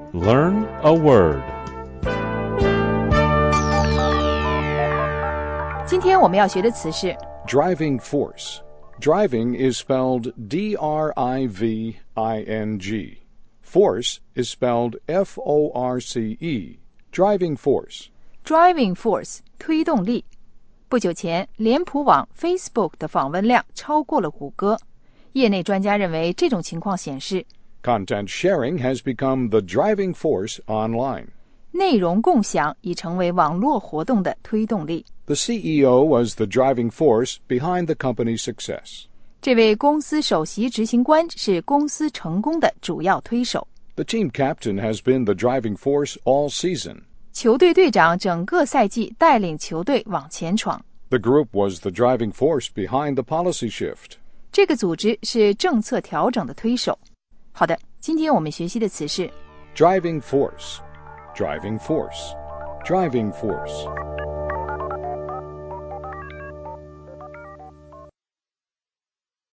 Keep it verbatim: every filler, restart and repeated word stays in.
Learn a word. 今天我们要学的词是 Driving force. Driving is spelled D R I V I N G. Force is spelled F O R C E. Driving force. driving force 推动力。不久前，脸谱网 Facebook 的访问量超过了谷歌。业内专家认为，这种情况显示 Content sharing has become the driving force online. 内容共享已成为网络活动的推动力。 The C E O was the driving force behind the company's success. 这位公司首席执行官是公司成功的主要推手。 The team captain has been the driving force all season. 球队队长整个赛季带领球队往前闯。 The group was the driving force behind the policy shift. 这个组织是政策调整的推手。好的，今天我们学习的词是 Driving force. Driving force. Driving force.